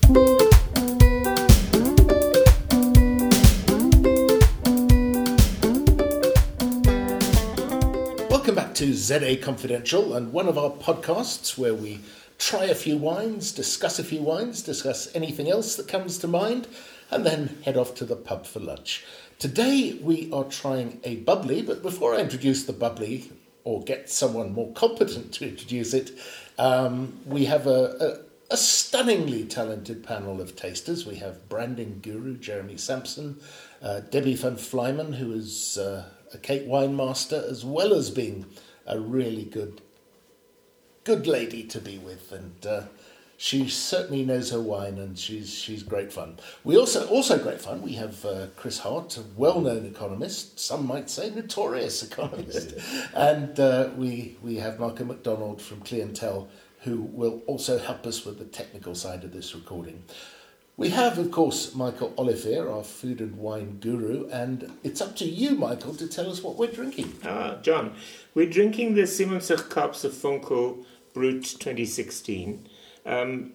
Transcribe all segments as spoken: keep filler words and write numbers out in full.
Welcome back to Z A Confidential, and one of our podcasts where we try a few wines, discuss a few wines, discuss anything else that comes to mind, and then head off to the pub for lunch. Today we are trying a bubbly, but before I introduce the bubbly, or get someone more competent to introduce it, um, we have a, a, a stunningly talented panel of tasters. We have branding guru Jeremy Sampson, uh, Debbie van Flyman, who is uh, a Cape wine master, as well as being a really good good lady to be with, and uh, she certainly knows her wine, and she's she's great fun. We also also great fun. We have uh, Chris Hart, a well-known economist, some might say notorious economist, and uh, we we have Michael McDonald from Clientele, who will also help us with the technical side of this recording. We have, of course, Michael Olivier, our food and wine guru, and it's up to you, Michael, to tell us what we're drinking. Ah, John, we're drinking the Simonsich Kaapse Funkel Brut twenty sixteen. Um,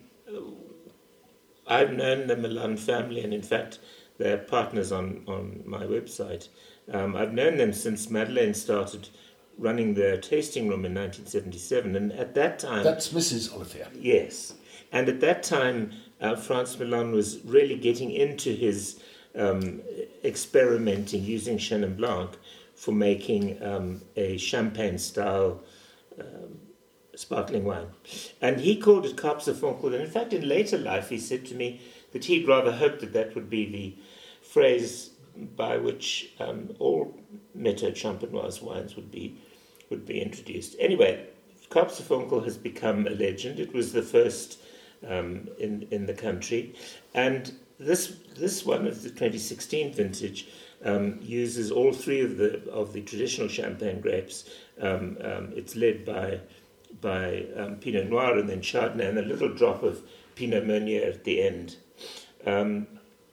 I've known the Milan family, and in fact, they're partners on, on my website. Um, I've known them since Madeleine started running their tasting room in nineteen seventy-seven, and at that time... That's Missus Olivier. Yes, and at that time, uh, Frans Milan was really getting into his um, experimenting using Chenin Blanc for making um, a champagne-style um, sparkling wine. And he called it Kaapse Funkel, and in fact, in later life, he said to me that he'd rather hoped that that would be the phrase by which um, all Méthode Champenoise wines would be would be introduced. Anyway, Kaapse Funkel has become a legend. It was the first um, in in the country, and this this one of the twenty sixteen vintage um, uses all three of the of the traditional champagne grapes. Um, um, it's led by by um, Pinot Noir and then Chardonnay, and a little drop of Pinot Meunier at the end. Um,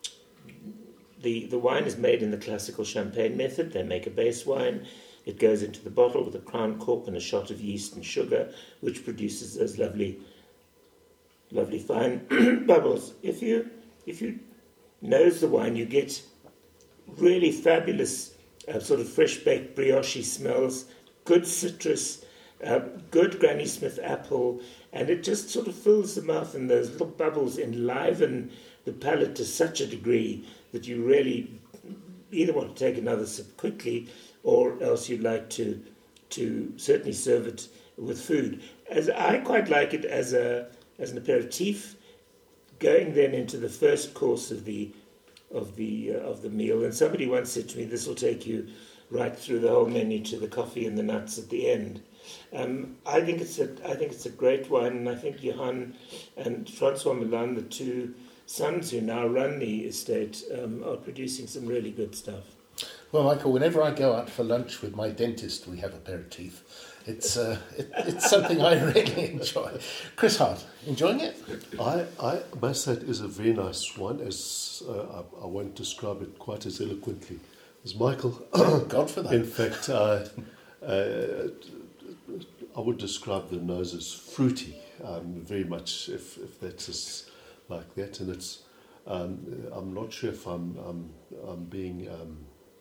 the the wine is made in the classical champagne method. They make a base wine. It goes into the bottle with a crown cork and a shot of yeast and sugar, which produces those lovely, lovely fine bubbles. If you if you nose the wine, you get really fabulous uh, sort of fresh baked brioche smells, good citrus, Uh, good Granny Smith apple, and it just sort of fills the mouth, and those little bubbles enliven the palate to such a degree that you really either want to take another sip quickly, or else you'd like to to certainly serve it with food. As I quite like it as a as an aperitif, going then into the first course of the of the uh, of the meal. And somebody once said to me, "This will take you right through the whole menu to the coffee and the nuts at the end." Um, I think it's a I think it's a great wine, and I think Johan and Francois Milan, the two sons who now run the estate, um, are producing some really good stuff. Well, Michael, whenever I go out for lunch with my dentist, we have aperitif. It's uh, it, it's something I really enjoy. Chris Hart, enjoying it? I, I must say it is a very nice wine, as uh, I, I won't describe it quite as eloquently as Michael. God for that. In fact, uh, uh, I would describe the nose as fruity, um, very much, if, if that's as like that. And it's, um, I'm not sure if I'm, I'm, I'm being, um,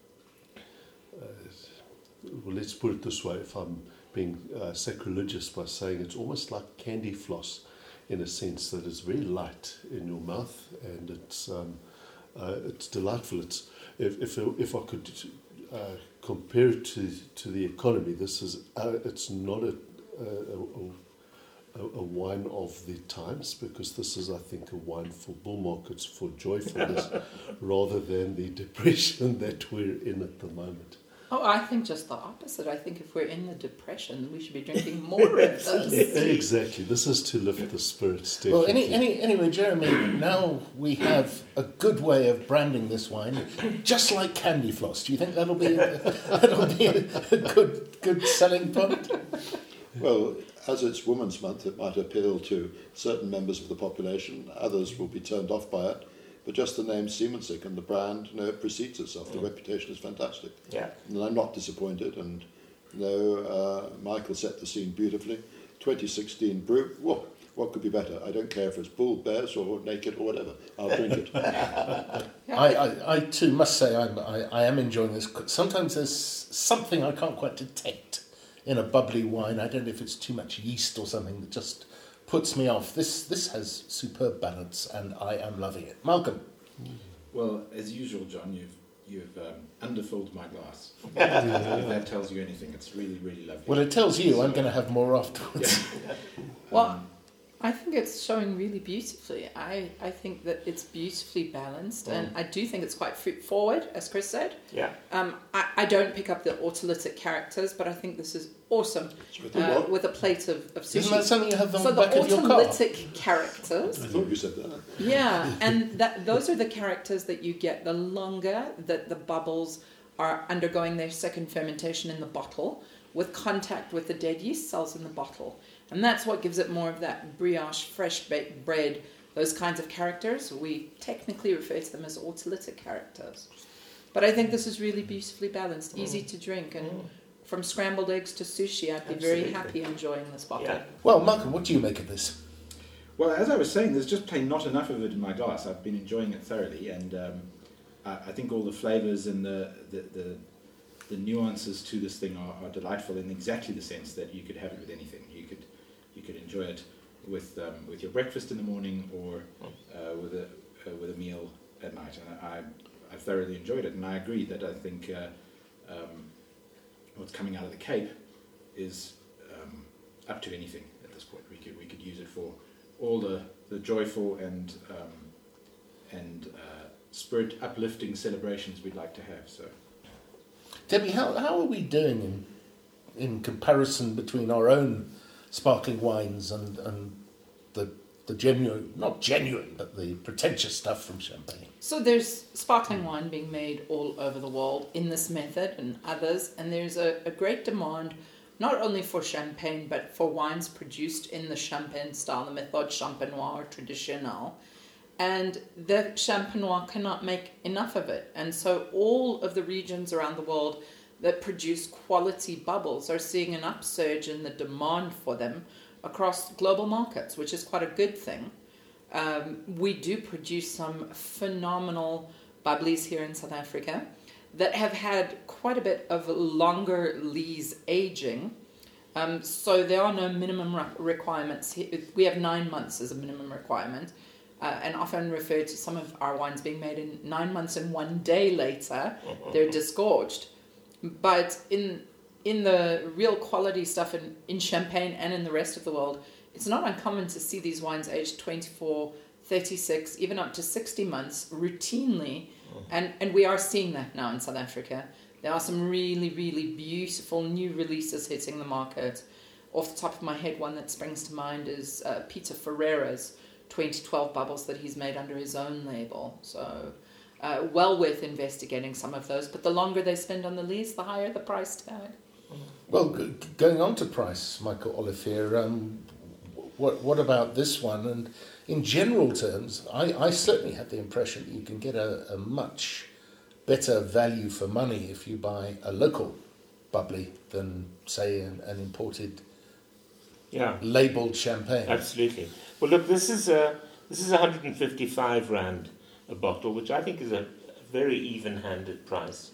uh, well, let's put it this way, if I'm being uh, sacrilegious by saying it's almost like candy floss, in a sense that it's very light in your mouth, and it's um, uh, it's delightful. It's if if if I could uh, compare it to to the economy, this is uh, it's not a a, a a wine of the times, because this is, I think, a wine for bull markets, for joyfulness, rather than the depression that we're in at the moment. Oh, I think just the opposite. I think if we're in the depression, we should be drinking more of this. Exactly. This is to lift the spirits. Definitely. Well, any, any, anyway, Jeremy, now we have a good way of branding this wine, just like candy floss. Do you think that'll be a, that'll be a, a good good selling point? Well, as it's Women's Month, it might appeal to certain members of the population. Others will be turned off by it. But just the name Simonsich and the brand, you know, it precedes itself. The mm. reputation is fantastic. Yeah. And I'm not disappointed. And, you know, uh, Michael set the scene beautifully. twenty sixteen brew, whoa, what could be better? I don't care if it's bull, bears, or naked, or whatever. I'll drink it. I, I, I too must say I'm, I, I am enjoying this. Sometimes there's something I can't quite detect in a bubbly wine. I don't know if it's too much yeast or something that just puts me off. This this has superb balance, and I am loving it. Malcolm. Well, as usual, John, you've you've um, underfilled my glass. If that tells you anything, it's really, really lovely. Well, it tells you So, I'm going to have more afterwards. Yeah. Well, I think it's showing really beautifully. I, I think that it's beautifully balanced, and I do think it's quite fruit forward, as Chris said. Yeah. Um, I, I don't pick up the autolytic characters, but I think this is awesome With the uh, what? with a plate of, of sushi. Isn't that something you have on so the back the of your car? autolytic characters, I thought you said that. yeah, and that those are the characters that you get the longer that the bubbles are undergoing their second fermentation in the bottle, with contact with the dead yeast cells in the bottle. And that's what gives it more of that brioche, fresh baked bread, those kinds of characters. We technically refer to them as autolytic characters. But I think this is really beautifully balanced, easy to drink, and from scrambled eggs to sushi, I'd be Absolutely. very happy enjoying this bottle. Yeah. Well, Malcolm, what do you make of this? Well, as I was saying, there's just plain not enough of it in my glass. I've been enjoying it thoroughly, and um, I, I think all the flavours and the, the, the, the nuances to this thing are, are delightful in exactly the sense that you could have it with anything. You could you could enjoy it with um, with your breakfast in the morning, or uh, with a uh, with a meal at night. And I I thoroughly enjoyed it, and I agree that I think uh, um, what's coming out of the Cape is um, up to anything at this point. We could we could use it for all the, the joyful and um, and uh, spirit uplifting celebrations we'd like to have. So, Debbie, how, how are we doing in in comparison between our own sparkling wines and, and the the genuine, not genuine, but the pretentious stuff from Champagne? So there's sparkling wine being made all over the world in this method and others, and there's a, a great demand not only for Champagne, but for wines produced in the Champagne style, the méthode champenoise or traditionnelle. And the Champenois cannot make enough of it. And so all of the regions around the world that produce quality bubbles are seeing an upsurge in the demand for them across global markets, which is quite a good thing. Um, we do produce some phenomenal bubblies here in South Africa that have had quite a bit of longer lees aging. Um, so there are no minimum re- requirements. We have nine months as a minimum requirement, uh, and often refer to some of our wines being made in nine months and one day later, they're disgorged. But in in the real quality stuff in, in Champagne and in the rest of the world, it's not uncommon to see these wines aged twenty-four, thirty-six, even up to sixty months routinely. And and we are seeing that now in South Africa. There are some really, really beautiful new releases hitting the market. Off the top of my head, one that springs to mind is uh, Peter Ferreira's twenty twelve bubbles that he's made under his own label. So uh, well worth investigating some of those. But the longer they spend on the lees, the higher the price tag. Well, g- going on to price, Michael Olivier, um, what what about this one? And in general terms, I, I certainly have the impression that you can get a, a much better value for money if you buy a local bubbly than, say, an, an imported Yeah. labelled champagne. Absolutely. Well, look, this is a this is one hundred fifty-five rand a bottle, which I think is a very even-handed price.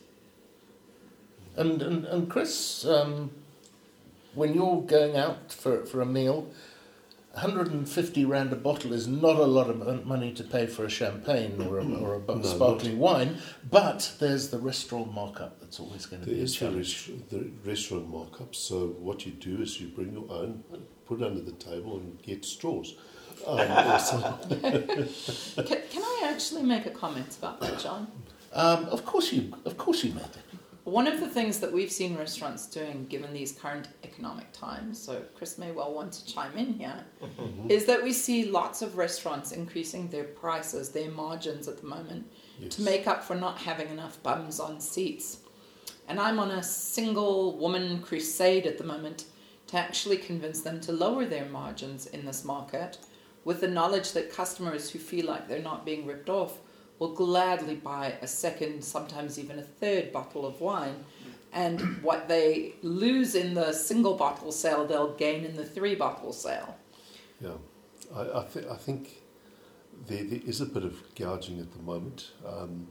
And, and, and Chris, um, when you're going out for, for a meal, one hundred fifty rand a bottle is not a lot of money to pay for a champagne or a, or a bu- No, sparkling wine, but there's the restaurant markup that's always going to There be a is the, challenge. rest- the restaurant markup. So what you do is you bring your own, put it under the table, and get straws. Um, so- Can, can I actually make a comment about that, John? Um, of course you, of course you made it. One of the things that we've seen restaurants doing, given these current economic times, so Chris may well want to chime in here, Mhm. is that we see lots of restaurants increasing their prices, their margins at the moment, Yes. to make up for not having enough bums on seats. And I'm on a single woman crusade at the moment to actually convince them to lower their margins in this market, with the knowledge that customers who feel like they're not being ripped off will gladly buy a second, sometimes even a third bottle of wine. And what they lose in the single bottle sale, they'll gain in the three bottle sale. Yeah. I, I, th- I think there, there is a bit of gouging at the moment. Um,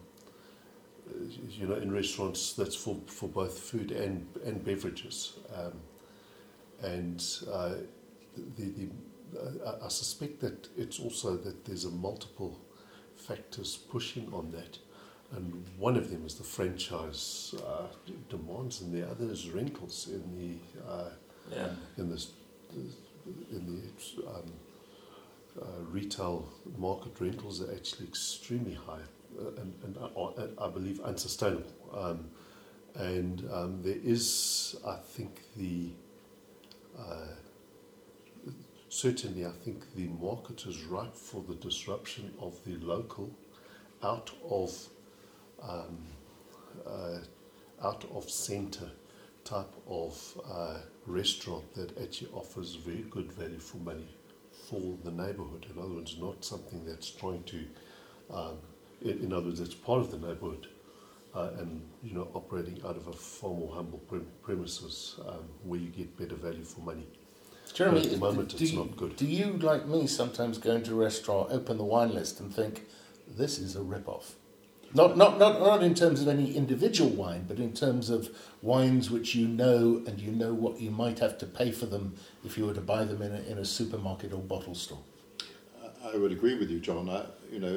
you know, in restaurants, that's for, for both food and, and beverages. Um, and uh, the, the, uh, I suspect that it's also that there's a multiple factors pushing on that. And one of them is the franchise uh, demands, and the other is rentals in the uh, Yeah. in this in the um, uh, retail market. Rentals are actually extremely high uh, and, and uh, I believe unsustainable. Um, and um, there is, I think, the uh, certainly I think the market is ripe for the disruption of the local, out of um, uh, out of centre type of uh, restaurant that actually offers very good value for money for the neighbourhood. In other words, not something that's trying to, um, in, in other words, it's part of the neighbourhood uh, and, you know, operating out of a far more humble pre- premises um, where you get better value for money. Jeremy, but at the moment do, it's you, not good. Do you, like me, sometimes go into a restaurant, open the wine list and think, this is a rip-off? Not, not, not, not in terms of any individual wine, but in terms of wines which you know, and you know what you might have to pay for them if you were to buy them in a, in a supermarket or bottle store. I would agree with you, John. I, you know,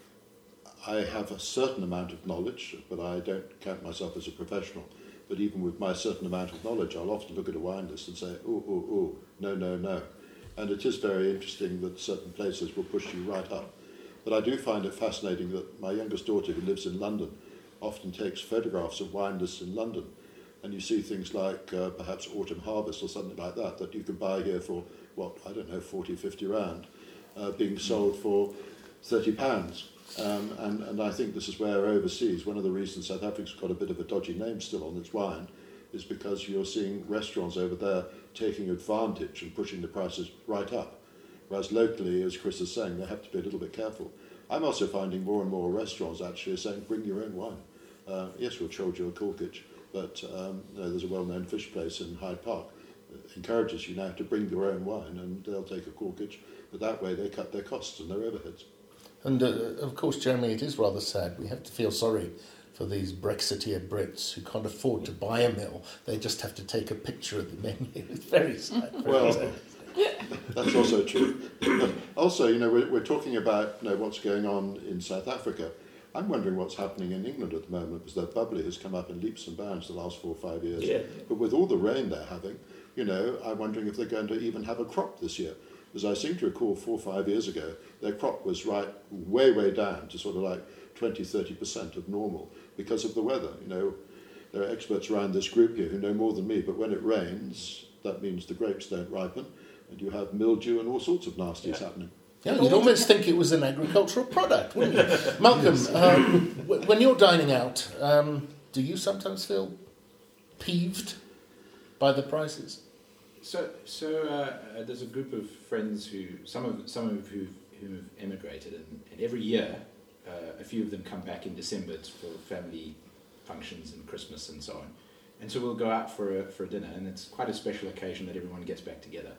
I have a certain amount of knowledge, but I don't count myself as a professional. But even with my certain amount of knowledge, I'll often look at a wine list and say, oh, oh, oh, no, no, no. And it is very interesting that certain places will push you right up. But I do find it fascinating that my youngest daughter, who lives in London, often takes photographs of wine lists in London. And you see things like uh, perhaps Autumn Harvest or something like that, that you can buy here for, what, I don't know, forty, fifty rand, uh, being sold for thirty pounds. Um, and, and I think this is where overseas, one of the reasons South Africa's got a bit of a dodgy name still on its wine is because you're seeing restaurants over there taking advantage and pushing the prices right up. Whereas locally, as Chris is saying, they have to be a little bit careful. I'm also finding more and more restaurants actually saying, bring your own wine. Uh, yes, we'll charge you a corkage, but um, you know, there's a well-known fish place in Hyde Park that encourages you now to bring your own wine and they'll take a corkage, but that way they cut their costs and their overheads. And uh, of course, Jeremy, it is rather sad. We have to feel sorry for these Brexiteer Brits who can't afford to buy a meal. They just have to take a picture of the menu. It's very sad. Very Well, sad. that's also true. But also, you know, we're, we're talking about you know, what's going on in South Africa. I'm wondering what's happening in England at the moment, because their bubbly has come up in leaps and bounds the last four or five years. Yeah. But with all the rain they're having, you know, I'm wondering if they're going to even have a crop this year. Because I seem to recall four or five years ago, their crop was right way, way down to sort of like twenty, thirty percent of normal because of the weather. You know, there are experts around this group here who know more than me, but when it rains, that means the grapes don't ripen, and you have mildew and all sorts of nasties Yeah. happening. Yeah, you'd almost think it was an agricultural product, wouldn't you? Malcolm, um, w- when you're dining out, um, do you sometimes feel peeved by the prices? So, so uh, uh, there's a group of friends who, some of some of who who have emigrated, and, and every year, uh, a few of them come back in December for family functions and Christmas and so on, and so we'll go out for a for a dinner, and it's quite a special occasion that everyone gets back together.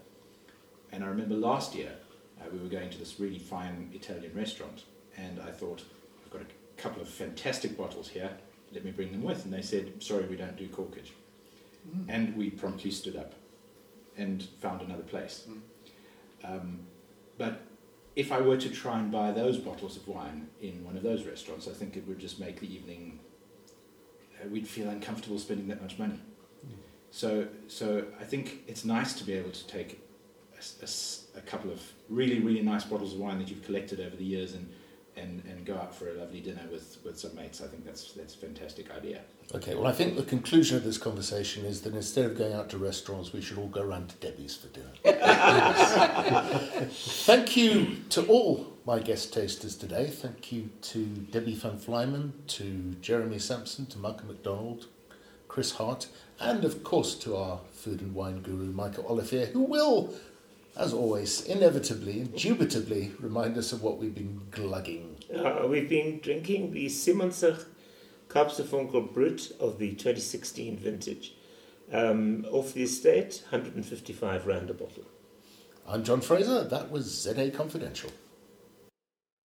And I remember last year, uh, we were going to this really fine Italian restaurant, and I thought, I've got a couple of fantastic bottles here, let me bring them with, and they said, sorry, we don't do corkage, mm. and we promptly stood up and found another place. Mm. Um, but if I were to try and buy those bottles of wine in one of those restaurants, I think it would just make the evening, uh, we'd feel uncomfortable spending that much money. Mm. So, so I think it's nice to be able to take a, a, a couple of really, really nice bottles of wine that you've collected over the years and, and, and go out for a lovely dinner with, with some mates. I think that's that's a fantastic idea. Okay, well, I think the conclusion of this conversation is that instead of going out to restaurants, we should all go round to Debbie's for dinner. Thank you to all my guest tasters today. Thank you to Debbie van Vlijmen, to Jeremy Sampson, to Malcolm MacDonald, Chris Hart, and of course to our food and wine guru, Michael Olivier, who will, as always, inevitably, indubitably remind us of what we've been glugging. Uh, we've been drinking the Simonser Kapsevonkel Brut of the twenty sixteen vintage. Um, off the estate, one hundred fifty-five rand a bottle. I'm John Fraser. That was Z A Confidential.